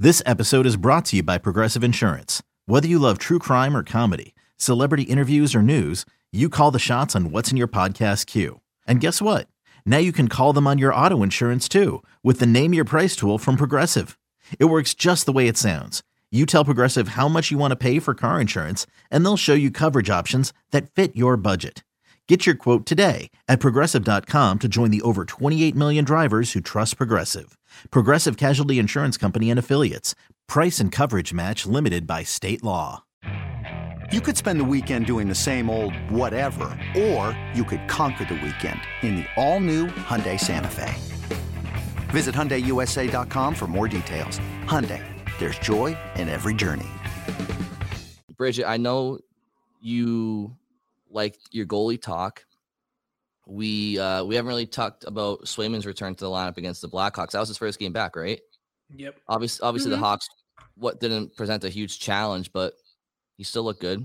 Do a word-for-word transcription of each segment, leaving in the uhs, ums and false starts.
This episode is brought to you by Progressive Insurance. Whether you love true crime or comedy, celebrity interviews or news, you call the shots on what's in your podcast queue. And guess what? Now you can call them on your auto insurance too with the Name Your Price tool from Progressive. It works just the way it sounds. You tell Progressive how much you want to pay for car insurance, and they'll show you coverage options that fit your budget. Get your quote today at progressive dot com to join the over twenty-eight million drivers who trust Progressive. Progressive Casualty Insurance Company and Affiliates. Price and coverage match limited by state law. You could spend the weekend doing the same old whatever, or you could conquer the weekend in the all-new Hyundai Santa Fe. Visit Hyundai U S A dot com for more details. Hyundai, there's joy in every journey. Bridget, I know you like your goalie talk. We uh, we haven't really talked about Swayman's return to the lineup against the Blackhawks. That was his first game back, right? Yep. Obviously, obviously mm-hmm. the Hawks what didn't present a huge challenge, but he still looked good.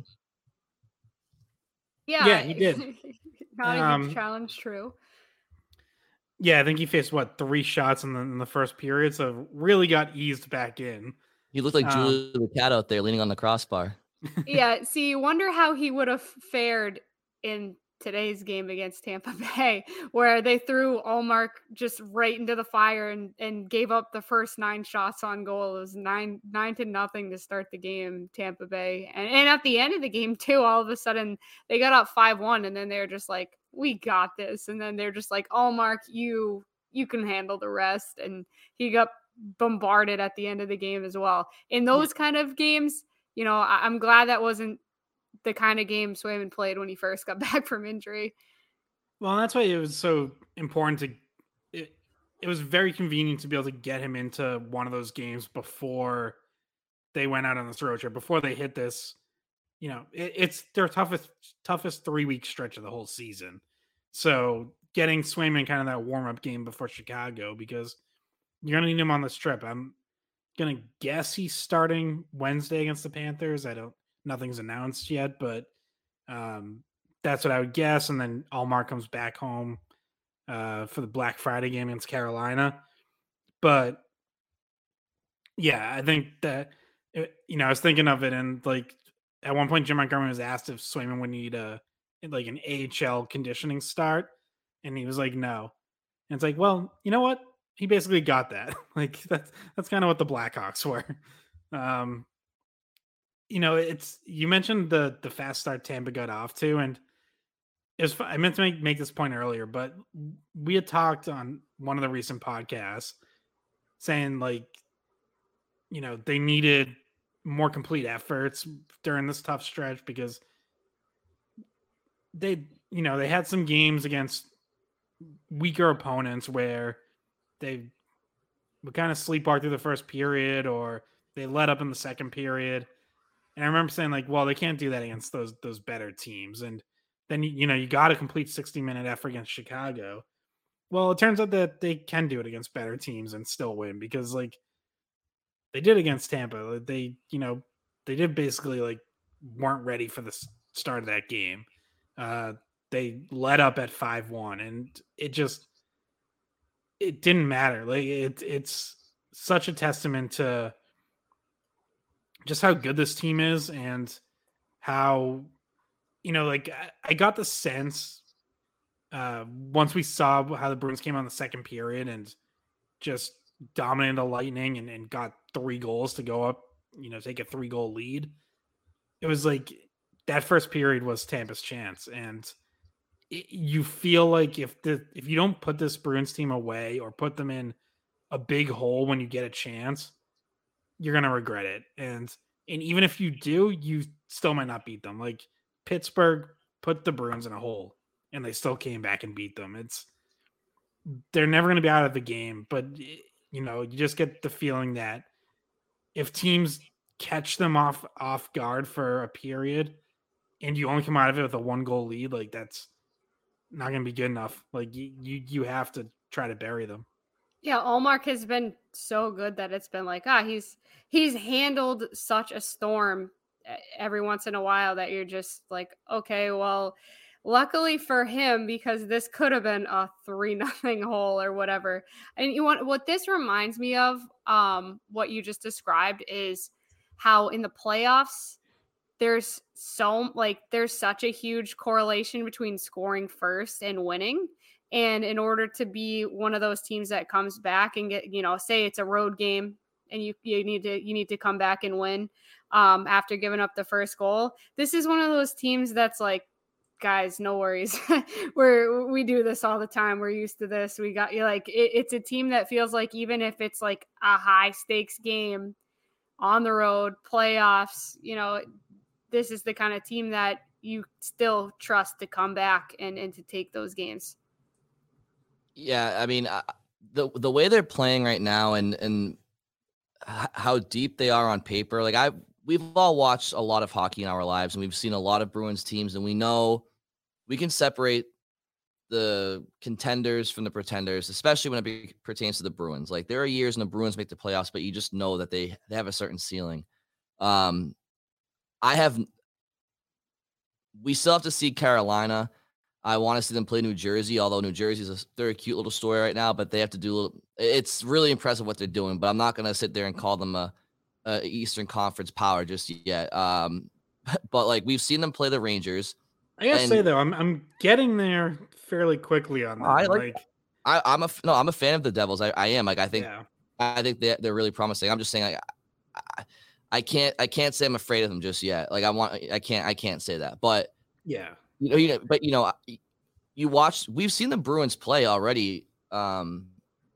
Yeah, yeah he did. Not a huge um, challenge, true. Yeah, I think he faced, what, three shots in the, in the first period, so really got eased back in. He looked like um, Julie the cat out there leaning on the crossbar. Yeah, see, you wonder how he would have fared in today's game against Tampa Bay, where they threw Ullmark just right into the fire and, and gave up the first nine shots on goal. It was nine nine to nothing to start the game, Tampa Bay. And, and at the end of the game, too, all of a sudden they got up five one, and then they're just like, we got this. And then they're just like, Ullmark, you you can handle the rest. And he got bombarded at the end of the game as well. In those yeah. kind of games, you know, I, I'm glad that wasn't the kind of game Swayman played when he first got back from injury. Well, and that's why it was so important to it, it was very convenient to be able to get him into one of those games before they went out on this road trip, before they hit this, you know, it, it's their toughest toughest three week stretch of the whole season. So getting Swayman kind of that warm up game before Chicago, because you're gonna need him on this trip. I'm gonna guess he's starting Wednesday against the Panthers. I don't Nothing's announced yet, but um, that's what I would guess. And then Ullmark comes back home uh, for the Black Friday game against Carolina. But yeah, I think that, you know, I was thinking of it, and like at one point, Jim Montgomery was asked if Swayman would need a like an A H L conditioning start, and he was like, no. And it's like, well, you know what? He basically got that. Like that's that's kind of what the Blackhawks were. Um, You know, it's you mentioned the the fast start Tampa got off to, and it was I meant to make, make this point earlier, but we had talked on one of the recent podcasts saying, like, you know, they needed more complete efforts during this tough stretch because they, you know, they had some games against weaker opponents where they would kind of sleepwalk through the first period, or they let up in the second period. And I remember saying, like, well, they can't do that against those those better teams. And then, you know, you got a complete sixty-minute effort against Chicago. Well, it turns out that they can do it against better teams and still win, because, like, they did against Tampa. They, you know, they did basically, like, weren't ready for the start of that game. Uh, they led up at five one, and it just – it didn't matter. Like, it, it's such a testament to – just how good this team is, and how, you know, like I, I got the sense uh, once we saw how the Bruins came on the second period and just dominated the Lightning and, and got three goals to go up, you know, take a three goal lead. It was like that first period was Tampa's chance. And it, you feel like if the, if you don't put this Bruins team away or put them in a big hole when you get a chance, you're going to regret it. And, and even if you do, you still might not beat them. Like Pittsburgh put the Bruins in a hole and they still came back and beat them. It's, they're never going to be out of the game, but you know, you just get the feeling that if teams catch them off, off guard for a period and you only come out of it with a one goal lead, like that's not going to be good enough. Like you, you, you have to try to bury them. Yeah, Ullmark has been so good that it's been like, ah, he's he's handled such a storm every once in a while that you're just like, okay, well, luckily for him, because this could have been a three nothing hole or whatever. And you want what this reminds me of, um, what you just described is how in the playoffs, there's so like there's such a huge correlation between scoring first and winning. And in order to be one of those teams that comes back and get, you know, say it's a road game and you you need to you need to come back and win um, after giving up the first goal. This is one of those teams that's like, guys, no worries. We're we do this all the time. We're used to this. We got you. Like it, it's a team that feels like even if it's like a high stakes game on the road, playoffs, you know, this is the kind of team that you still trust to come back and, and to take those games. Yeah, I mean, uh, the the way they're playing right now and and how deep they are on paper, like I we've all watched a lot of hockey in our lives, and we've seen a lot of Bruins teams, and we know we can separate the contenders from the pretenders, especially when it be, pertains to the Bruins. Like there are years when the Bruins make the playoffs, but you just know that they, they have a certain ceiling. Um, I have, we still have to see Carolina. I want to see them play New Jersey, although New Jersey's a, they're a cute little story right now, but they have to do a little, it's really impressive what they're doing, but I'm not going to sit there and call them a, a Eastern Conference power just yet. Um, but like we've seen them play the Rangers. I gotta and, say though, I'm I'm getting there fairly quickly on that. I like, like I, I'm a no, I'm a fan of the Devils. I, I am like I think yeah. I think they they're really promising. I'm just saying like I, I can't I can't say I'm afraid of them just yet. Like I want I can't I can't say that. But yeah, you know you know but you know you watch we've seen the Bruins play already. Um,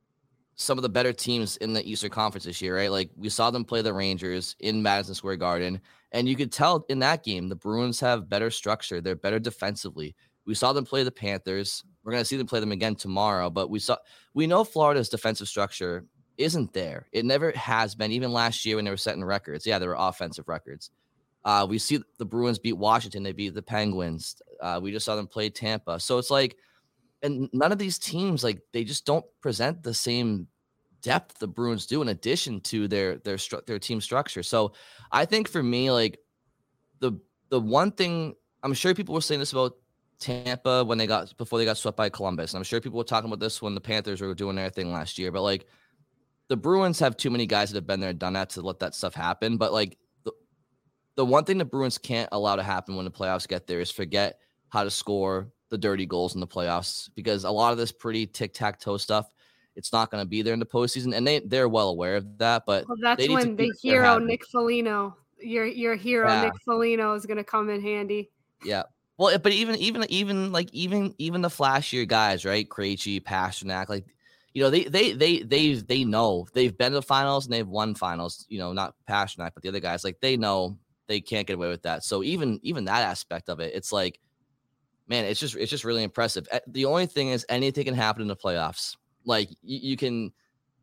some of the better teams in the Eastern Conference this year, right? Like we saw them play the Rangers in Madison Square Garden, and you could tell in that game the Bruins have better structure. They're better defensively. We saw them play the Panthers. We're going to see them play them again tomorrow, but we saw we know Florida's defensive structure isn't there. It never has been, even last year when they were setting records. Yeah, they were offensive records. Uh, we see the Bruins beat Washington. They beat the Penguins. Uh, we just saw them play Tampa. So it's like, and none of these teams, like they just don't present the same depth the Bruins do in addition to their their stru- their team structure. So I think for me, like the the one thing, I'm sure people were saying this about Tampa when they got before they got swept by Columbus. And I'm sure people were talking about this when the Panthers were doing their thing last year. But like the Bruins have too many guys that have been there and done that to let that stuff happen. But like the the one thing the Bruins can't allow to happen when the playoffs get there is forget how to score the dirty goals in the playoffs, because a lot of this pretty tic-tac-toe stuff, it's not going to be there in the postseason, and they they're well aware of that. But well, that's when the hero Nick Foligno, your your hero yeah. Nick Foligno is going to come in handy. Yeah. Well, but even even even like even even the flashier guys, right? Krejci, Pastrnak, like you know they they they they they know they've been to the finals and they've won finals. You know, not Pastrnak, but the other guys, like they know they can't get away with that. So even even that aspect of it, it's like, man, it's just it's just really impressive. The only thing is anything can happen in the playoffs. Like you, you can,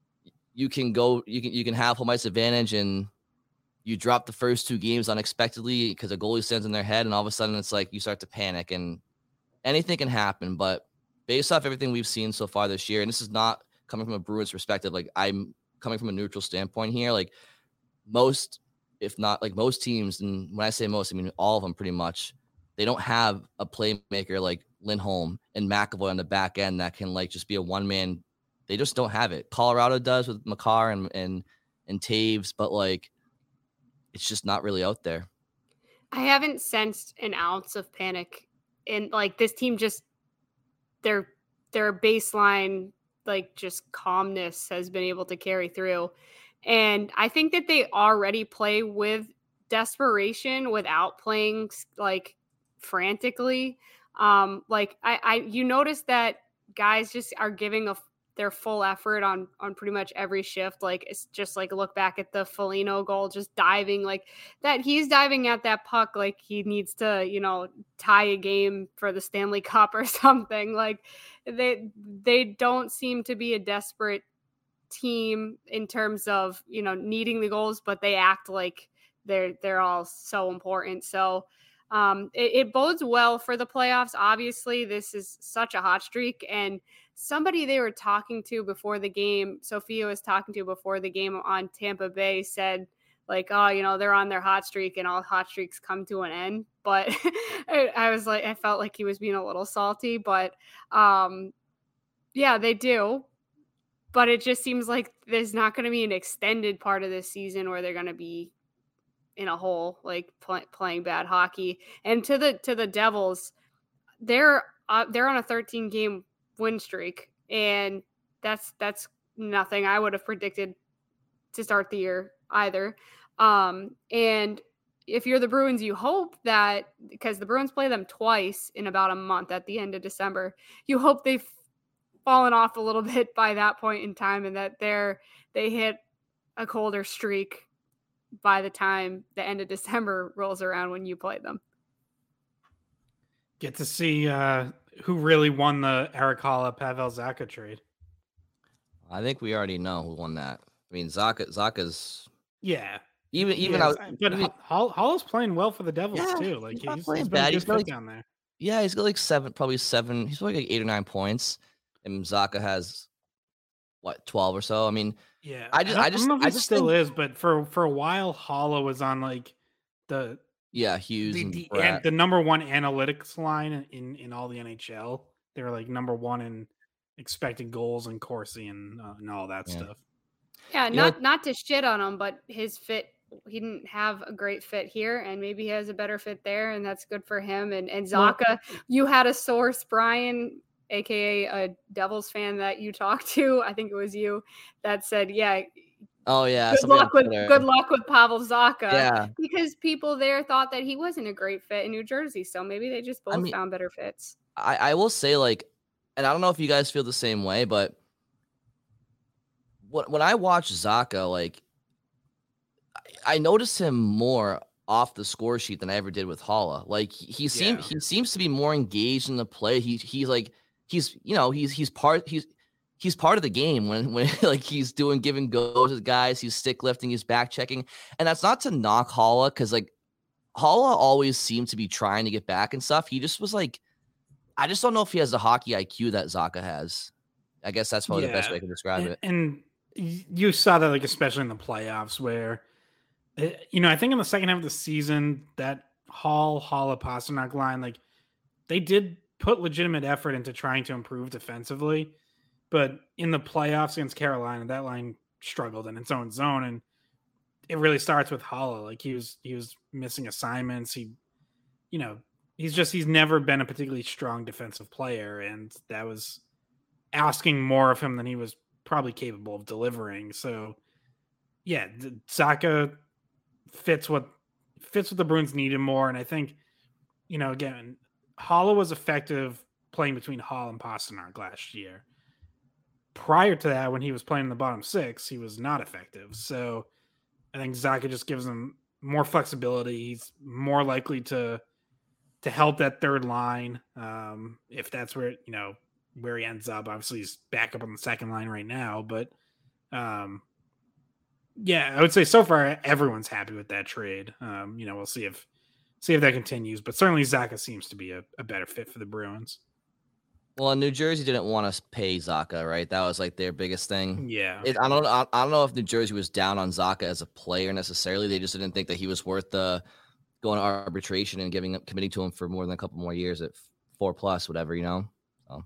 you can go, you can, you can have home ice advantage, and you drop the first two games unexpectedly because a goalie stands in their head, and all of a sudden it's like you start to panic, and anything can happen. But based off everything we've seen so far this year, and this is not coming from a Bruins perspective, like I'm coming from a neutral standpoint here, like most, if not like most teams, and when I say most, I mean all of them pretty much, they don't have a playmaker like Lindholm and McAvoy on the back end that can like just be a one man. They just don't have it. Colorado does with Makar and and and Taves, but like it's just not really out there. I haven't sensed an ounce of panic in like this team. Just their their baseline, like just calmness, has been able to carry through, and I think that they already play with desperation without playing like frantically. Um, like I, I, you notice that guys just are giving a, their full effort on, on pretty much every shift. Like it's just like look back at the Foligno goal, just diving like that. He's diving at that puck like he needs to, you know, tie a game for the Stanley Cup or something. Like they, they don't seem to be a desperate team in terms of, you know, needing the goals, but they act like they're, they're all so important. So, Um, it, it bodes well for the playoffs. Obviously, this is such a hot streak, and somebody they were talking to before the game, Sophia was talking to before the game on Tampa Bay, said like, oh, you know, they're on their hot streak and all hot streaks come to an end. But I, I was like, I felt like he was being a little salty, but um, yeah, they do. But it just seems like there's not going to be an extended part of this season where they're going to be in a hole, like play, playing bad hockey. And to the to the Devils, they're uh, they're on a thirteen game win streak, and that's that's nothing I would have predicted to start the year either. Um, and if you're the Bruins, you hope that, because the Bruins play them twice in about a month at the end of December, you hope they've fallen off a little bit by that point in time, and that they're they hit a colder streak by the time the end of December rolls around when you play them. Get to see uh, who really won the Erik Haula Pavel Zacha trade. I think we already know who won that. I mean, Zacha, Zacha's yeah. Even even yes, I, but even, Haula's playing well for the Devils yeah, too. Like he's, he's, not he's, playing he's bad. He's He's got like, down there. Yeah, he's got like seven, probably seven. He's probably like eight or nine points, and Zacha has what twelve or so. I mean, yeah. I just, I, I just, I don't know if I he just still think, is, but for for a while, Haula was on like the yeah, Hughes the and the, Bratt. an, the number one analytics line in in all the N H L. They were like number one in expected goals and Corsi and uh, and all that Yeah. stuff. Yeah, You not know, not to shit on him, but his fit, he didn't have a great fit here, and maybe he has a better fit there, and that's good for him. And and Zacha, Well, you had a source, Brian, aka a Devils fan that you talked to, I think it was you, that said, yeah, oh yeah, good somebody on luck with Twitter. good luck with Pavel Zacha, Yeah, because people there thought that he wasn't a great fit in New Jersey, so maybe they just both I mean, found better fits. I, I will say, like, and I don't know if you guys feel the same way, but when when I watch Zacha, like, I, I notice him more off the score sheet than I ever did with Haula. Like, he, he seems Yeah. he seems to be more engaged in the play. He he's like he's you know he's he's part he's he's part of the game when when like he's doing give and goes with guys. He's stick lifting, he's back checking, and that's not to knock Haula, because like Haula always seemed to be trying to get back and stuff. He just was like, I just don't know if he has the hockey I Q that Zacha has. I guess that's probably the best Yeah. way I can describe and, it. and y- you saw that, like, especially in the playoffs, where, uh, you know, I think in the second half of the season, that Hall, Haula, Pasternak line, like, they did put legitimate effort into trying to improve defensively. But in the playoffs against Carolina, that line struggled in its own zone. And it really starts with Haula. Like, he was, he was missing assignments. He, you know, he's just, he's never been a particularly strong defensive player. And that was asking more of him than he was probably capable of delivering. So yeah, Zacha fits what fits what the Bruins needed more. And I think, you know, again, Haula was effective playing between Hall and Pasternak last year. Prior to that, when he was playing in the bottom six, he was not effective. So I think Zacha just gives him more flexibility. He's more likely to to help that third line, um, if that's where, you know, where he ends up. Obviously, he's back up on the second line right now, but um, yeah, I would say so far everyone's happy with that trade. Um, you know, we'll see if see if that continues, but certainly Zacha seems to be a, a better fit for the Bruins. Well, New Jersey didn't want to pay Zacha, right? That was like their biggest thing. Yeah, It, I don't I, I don't know if New Jersey was down on Zacha as a player necessarily. They just didn't think that he was worth the going to arbitration and giving committing to him for more than a couple more years at four plus, whatever, you know. So.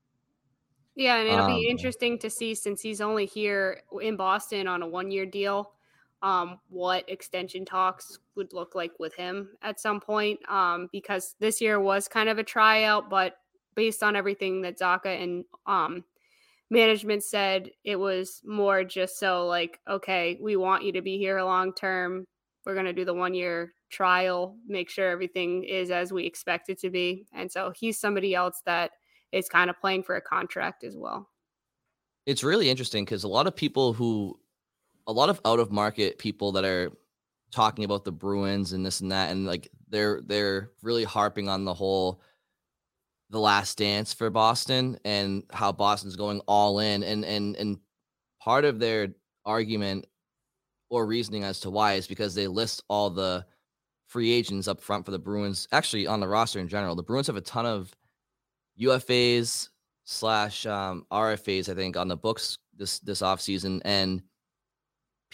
Yeah, and it'll Um, be interesting to see, since he's only here in Boston on a one-year deal, um, what extension talks would look like with him at some point. Um, because this year was kind of a tryout, but based on everything that Zacha and um, management said, it was more just so like, okay, we want you to be here long term. We're going to do the one-year trial, make sure everything is as we expect it to be. And so he's somebody else that is kind of playing for a contract as well. It's really interesting because a lot of people who, a lot of out of market people that are talking about the Bruins and this and that, and like they're they're really harping on the whole the last dance for Boston and how Boston's going all in, and and and part of their argument or reasoning as to why is because they list all the free agents up front for the Bruins, actually on the roster in general. The Bruins have a ton of U F As slash um, R F As, I think, on the books this this offseason. And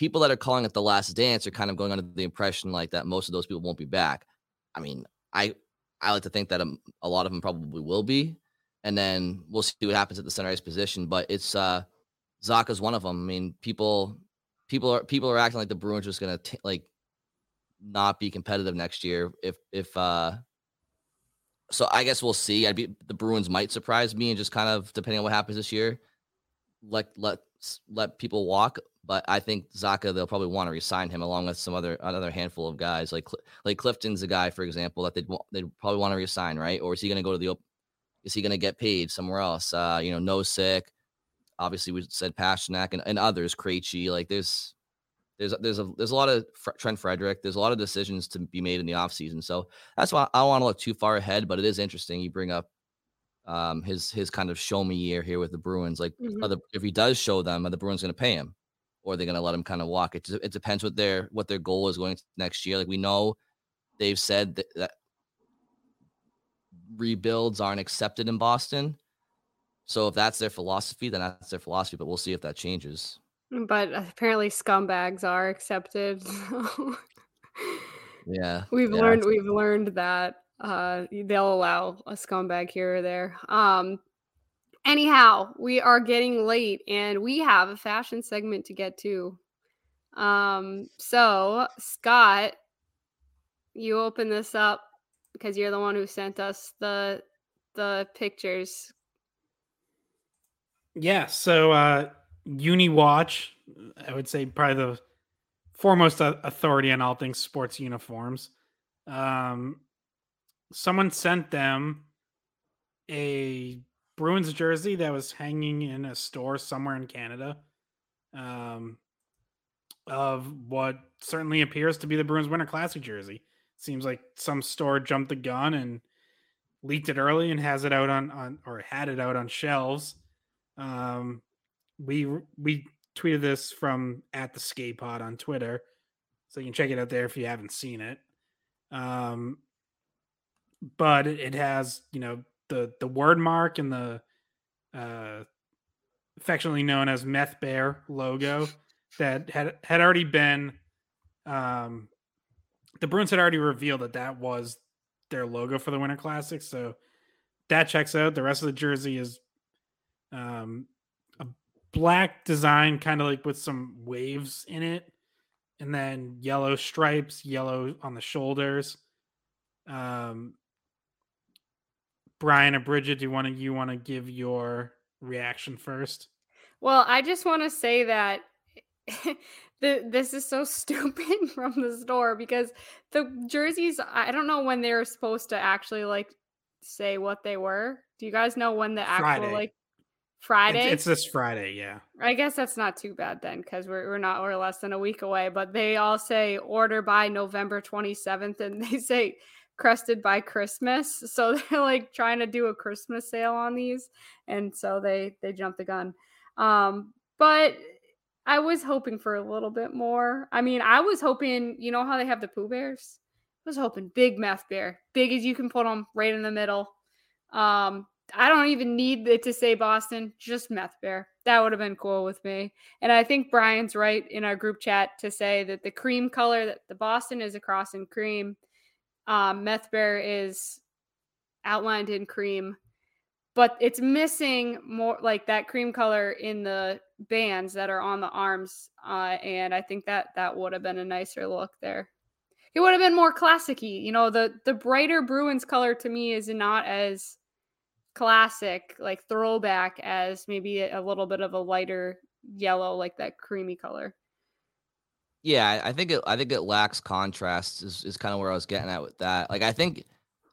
people that are calling it the last dance are kind of going under the impression like that most of those people won't be back. I mean, I I like to think that a, a lot of them probably will be, and then we'll see what happens at the center ice position. But it's uh, Zacha's one of them. I mean, people people are people are acting like the Bruins are just gonna t- like not be competitive next year. If if uh, so, I guess we'll see. I'd be the Bruins might surprise me and just kind of depending on what happens this year, let let let people walk. But I think Zacha, they'll probably want to re-sign him along with some other another handful of guys. Like like Clifton's a guy, for example, that they'd they'd probably want to re-sign, right? Or is he going to go to the is he going to get paid somewhere else? Uh, you know, Nosek, obviously we said Pasternak and, and others, Krejci. Like there's there's there's a there's a lot of Trent Frederick. There's a lot of decisions to be made in the offseason. So that's why I don't want to look too far ahead. But it is interesting. You bring up um, his his kind of show me year here with the Bruins. Like mm-hmm. the, if he does show them, are the Bruins going to pay him? Or they're going to let him kind of walk. It, it depends what their what their goal is going next year. Like we know they've said that, that rebuilds aren't accepted in Boston. So if that's their philosophy, then that's their philosophy. But we'll see if that changes. But apparently scumbags are accepted. So yeah. We've yeah. learned we've learned that uh, they'll allow a scumbag here or there. Um, Anyhow, we are getting late and we have a fashion segment to get to. Um, so Scott, you open this up because you're the one who sent us the the pictures. Yeah, so uh UniWatch, I would say probably the foremost authority on all things sports uniforms. Um, someone sent them a Bruins jersey that was hanging in a store somewhere in Canada um, of what certainly appears to be the Bruins Winter Classic jersey. Seems like some store jumped the gun and leaked it early and has it out on, on or had it out on shelves. Um, we we tweeted this from at the Skate Pod on Twitter, so you can check it out there if you haven't seen it. Um, but it, it has, you know, the the word mark and the uh, affectionately known as Meth Bear logo that had had already been um, the Bruins had already revealed that that was their logo for the Winter Classic, so that checks out. The rest of the jersey is um, a black design, kind of like with some waves in it, and then yellow stripes, yellow on the shoulders. Um, Brian or Bridget, do you want to you want to give your reaction first? Well, I just want to say that the this is so stupid from the store because the jerseys, I don't know when they were supposed to actually like say what they were. Do you guys know when the actual Friday. like Friday? It's, it's this Friday, yeah. I guess that's not too bad then because we're we're not we're less than a week away. But they all say order by November twenty-seventh, and they say crested by Christmas, so they're like trying to do a Christmas sale on these, and so they they jumped the gun. Um, but I was hoping for a little bit more. I mean, I was hoping, you know how they have the Pooh Bears? I was hoping big Meth Bear, big as you can put them, right in the middle. Um, I don't even need it to say Boston, just Meth Bear. That would have been cool with me. And I think Brian's right in our group chat to say that the cream color, that the Boston is across in cream. Um, Meth Bear is outlined in cream, but it's missing more like that cream color in the bands that are on the arms. Uh, and I think that that would have been a nicer look there. It would have been more classic-y. You know, the, the brighter Bruins color to me is not as classic, like throwback as maybe a, a little bit of a lighter yellow, like that creamy color. Yeah, I think it. I think it lacks contrast. Is, is kind of where I was getting at with that. Like, I think,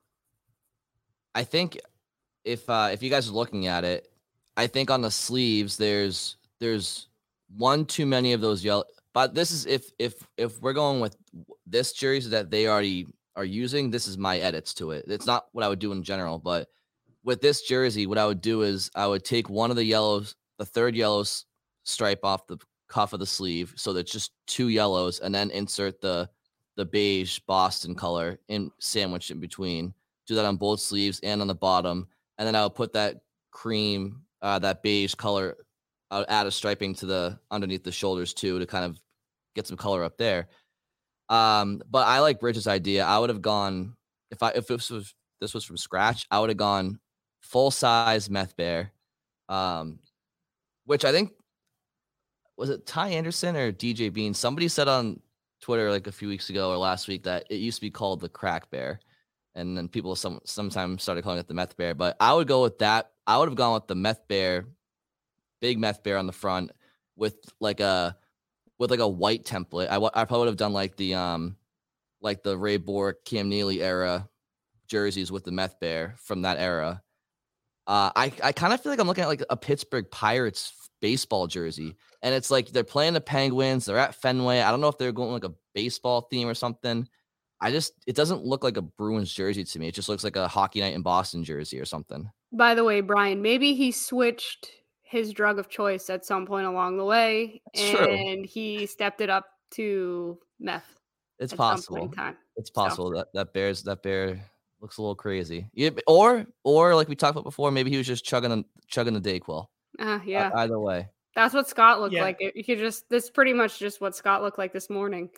I think, if uh, if you guys are looking at it, I think on the sleeves there's there's one too many of those yellow. But this is if if if we're going with this jersey that they already are using, this is my edits to it. It's not what I would do in general, but with this jersey, what I would do is I would take one of the yellows, the third yellow stripe off the cuff of the sleeve, so that's just two yellows, and then insert the the beige Boston color in sandwich in between. Do that on both sleeves and on the bottom, and then I would put that cream, uh, that beige color. I would add a striping to the underneath the shoulders too to kind of get some color up there. Um, but I like Bridges' idea. I would have gone if I if this was this was from scratch, I would have gone full size meth bear, um, which I think was it Ty Anderson or D J Bean. Somebody said on Twitter like a few weeks ago or last week that it used to be called the crack bear, and then people some sometimes started calling it the meth bear. But I would go with that. I would have gone with the meth bear, big meth bear on the front with like a with like a white template. I, I probably would have done like the um like the Ray Bork, Cam Neely era jerseys with the meth bear from that era. Uh, I I kind of feel like I'm looking at like a Pittsburgh Pirates baseball jersey, and it's like they're playing the Penguins. They're at Fenway. I don't know if they're going like a baseball theme or something. I just it doesn't look like a Bruins jersey to me. It just looks like a Hockey Night in Boston jersey or something. By the way, Brian, maybe he switched his drug of choice at some point along the way, It's and true. he stepped it up to meth. It's at possible. Some point in time. It's possible so. that that bear's that bear looks a little crazy. Yeah, or or like we talked about before, maybe he was just chugging a, chugging the Dayquil. Uh, yeah. Uh, either way, that's what Scott looked yeah. like. You could just this is pretty much just what Scott looked like this morning.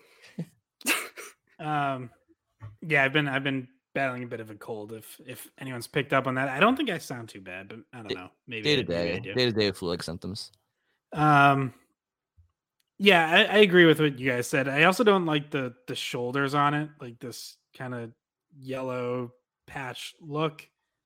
um, yeah, I've been I've been battling a bit of a cold. If if anyone's picked up on that, I don't think I sound too bad, but I don't know. Maybe day to maybe day, I do. day to day flu-like symptoms. Um, yeah, I, I agree with what you guys said. I also don't like the the shoulders on it, like this kind of yellow patch look.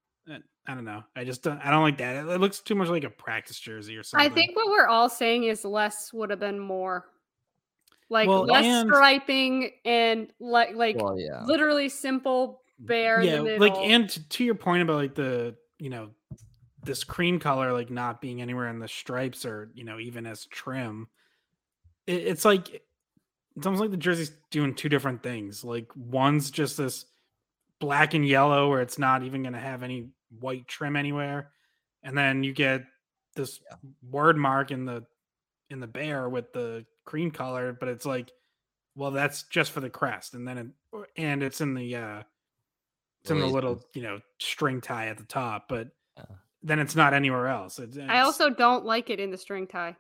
I don't know. I just don't. I don't like that. It, it looks too much like a practice jersey or something. I think what we're all saying is less would have been more. Like well, less and, striping and like like well, yeah. literally simple bear. Yeah, in the like middle. and to, to your point about like the you know this cream color like not being anywhere in the stripes or you know even as trim. It, it's like it's almost like the jersey's doing two different things. Like one's just this black and yellow where it's not even going to have any white trim anywhere, and then you get this yeah. word mark in the in the bear with the cream color, but it's like, well, that's just for the crest, and then it, and it's in the uh it's in the little you know string tie at the top, but yeah. then it's not anywhere else. It, I also don't like it in the string tie.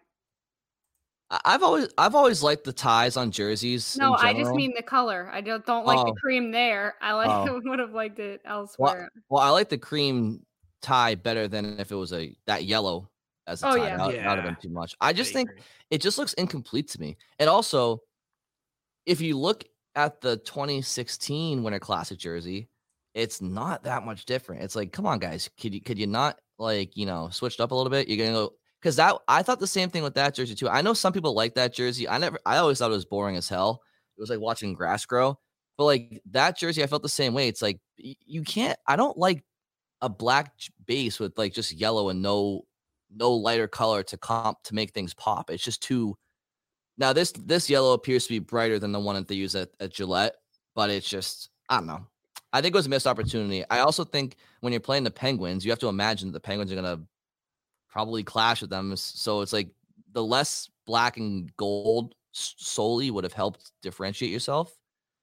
I've always I've always liked the ties on jerseys. No, I just mean the color. I don't don't like oh. the cream there. I like oh. would have liked it elsewhere. Well, well, I like the cream tie better than if it was a that yellow as a oh, tie. Yeah. That, yeah. that would have been too much. I just I think agree. It just looks incomplete to me. And also, if you look at the twenty sixteen Winter Classic jersey, it's not that much different. It's like, come on, guys, could you could you not like you know switched up a little bit? You're gonna go. Because that I thought the same thing with that jersey too. I know some people like that jersey. I never. I always thought it was boring as hell. It was like watching grass grow. But like that jersey, I felt the same way. It's like you can't. I don't like a black base with like just yellow and no no lighter color to comp to make things pop. It's just too. Now this this yellow appears to be brighter than the one that they use at, at Gillette, but it's just I don't know. I think it was a missed opportunity. I also think when you're playing the Penguins, you have to imagine that the Penguins are gonna probably clash with them. So it's like the less black and gold solely would have helped differentiate yourself.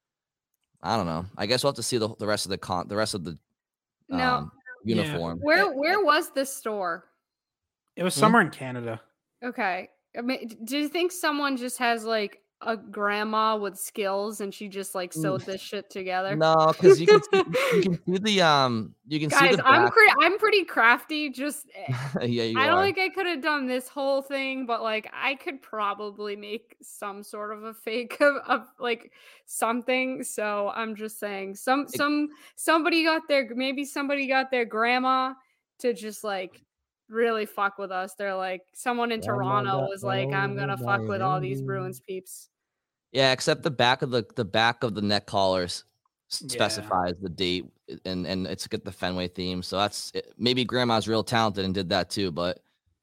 I don't know. I guess we'll have to see the, the rest of the con the rest of the um, no. uniform. Yeah. Where where was this store? It was somewhere hmm? in Canada. Okay. I mean, do you think someone just has like a grandma with skills and she just like sewed this shit together? No, because you can see, you can see the um you can Guys, see the I'm cre- I'm pretty crafty. Just yeah, you I are. don't think I could have done this whole thing, but like I could probably make some sort of a fake of, of like something. So I'm just saying, some some somebody got their maybe somebody got their grandma to just like really fuck with us. They're like someone in Toronto was like, I'm gonna fuck with all these Bruins peeps. Yeah, except the back of the the back of the neck collars specifies yeah. the date, and and it's got the Fenway theme. So that's maybe Grandma's real talented and did that too, but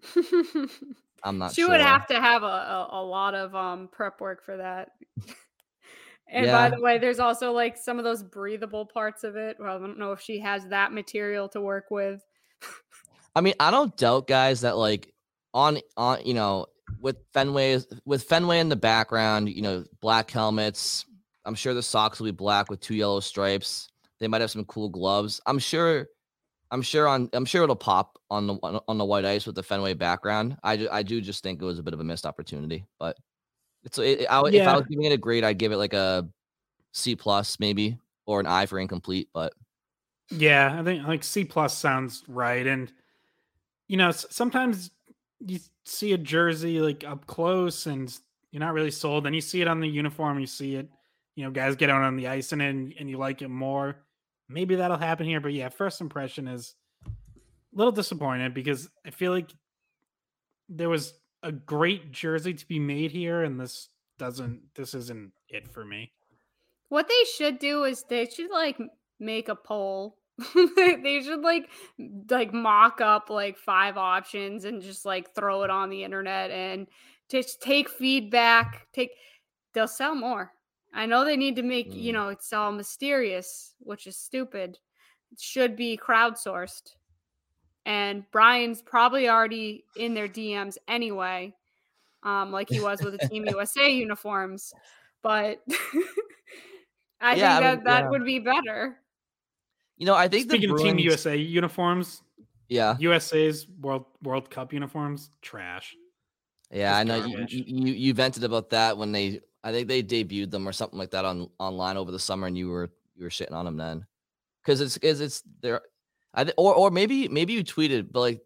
I'm not. She sure. would have to have a, a, a lot of um prep work for that. And yeah. by the way, there's also like some of those breathable parts of it. Well, I don't know if she has that material to work with. I mean, I don't doubt, guys, that like on on you know. With Fenway, with Fenway in the background, you know, black helmets. I'm sure the socks will be black with two yellow stripes. They might have some cool gloves. I'm sure. I'm sure on. I'm sure it'll pop on the on the white ice with the Fenway background. I do, I do just think it was a bit of a missed opportunity, but It's it, I, would- if I Yeah. was giving it a grade, I'd give it like a C plus maybe, or an I for incomplete. But Yeah, I think like C plus sounds right. And you know, s- sometimes you see a jersey like up close and you're not really sold. Then you see it on the uniform, you see it, you know, guys get out on the ice in it and, and you like it more. Maybe that'll happen here. But yeah, first impression is a little disappointed because I feel like there was a great jersey to be made here, and this doesn't, this isn't it for me. What they should do is they should like m- make a poll. They should like m- like mock up like five options and just like throw it on the internet and just take feedback. Take they'll sell more. I know they need to make, you mm, know, it's all mysterious, which is stupid. It should be crowdsourced. And Brian's probably already in their D Ms anyway, um, like he was with the Team U S A uniforms. But I yeah, think I mean, that that yeah, would be better. you know, I think the Speaking of Team Bruins. U S A uniforms, Yeah, U S A's World World Cup uniforms, trash. yeah, Just I know you, garbage. you you you vented about that when they. I think they debuted them or something like that on online over the summer, and you were you were shitting on them then because it's because it's there. I thi- or or maybe maybe you tweeted, but like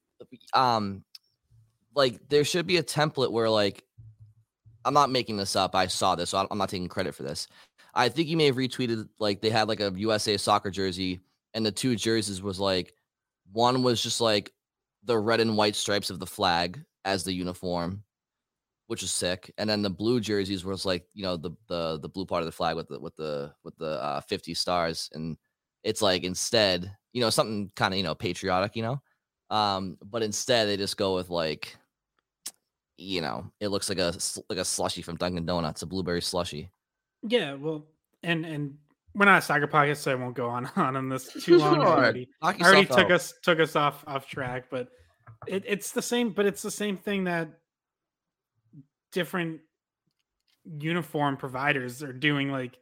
um like there should be a template where like I'm not making this up. I saw this, so I- I'm not taking credit for this. I think you may have retweeted like they had like a U S A soccer jersey, and the two jerseys was like one was just like the red and white stripes of the flag as the uniform, which is sick, and then the blue jerseys was like you know the the the blue part of the flag with the with the with the uh, fifty stars, and it's like instead you know something kind of you know patriotic, you know, um, but instead they just go with like you know, it looks like a s- like a slushy from Dunkin' Donuts, a blueberry slushy. Yeah, well, and and we're not a soccer podcast, so I won't go on on on this too long. I Sure. already Knock I already yourself took out. us took us off off track, but it, it's the same. But it's the same thing that different uniform providers are doing, like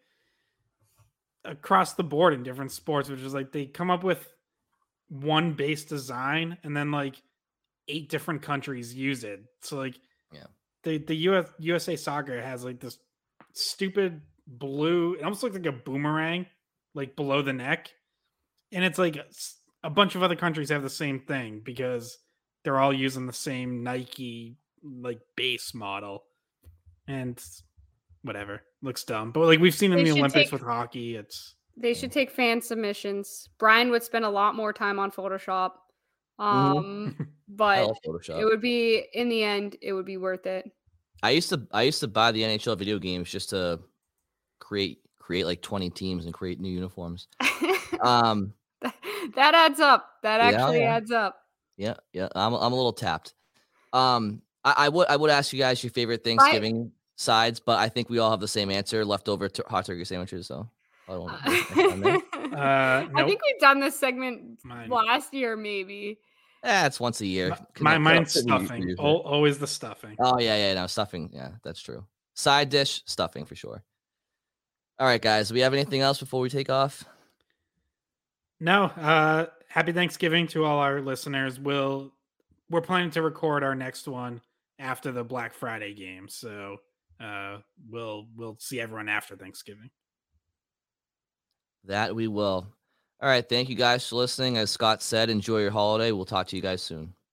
across the board in different sports, which is like they come up with one base design and then like eight different countries use it. So like Yeah. the the U S U S A soccer has like this stupid blue. It almost looks like a boomerang, like below the neck, and it's like s- a bunch of other countries have the same thing because they're all using the same Nike like base model, and whatever looks dumb. But like we've seen in They the should Olympics take with hockey, it's they should take fan submissions. Brian would spend a lot more time on Photoshop. hmm Um, I but love it Photoshop. would be in the end, it would be worth it. I used to I used to buy the N H L video games just to create create like twenty teams and create new uniforms. Um, that that adds up. That yeah, actually yeah, adds up. yeah, yeah. I'm I'm a little tapped. Um, I, I would I would ask you guys your favorite Right. Thanksgiving sides, but I think we all have the same answer: leftover tur- hot turkey sandwiches. So I won't Uh, waste my time there. uh I nope. think we've done this segment Mine, last year, maybe. Eh, it's once a year. my, Couldn't- my couldn't- mine's couldn't re- stuffing. reduce it. Al always the stuffing. Oh yeah, yeah, no stuffing. Yeah, that's true. Side dish, stuffing for sure. All right, guys. Do we have anything else before we take off? No, uh happy Thanksgiving to all our listeners. We'll we're planning to record our next one after the Black Friday game. So uh we'll we'll see everyone after Thanksgiving. That we will. All right. Thank you guys for listening. As Scott said, enjoy your holiday. We'll talk to you guys soon.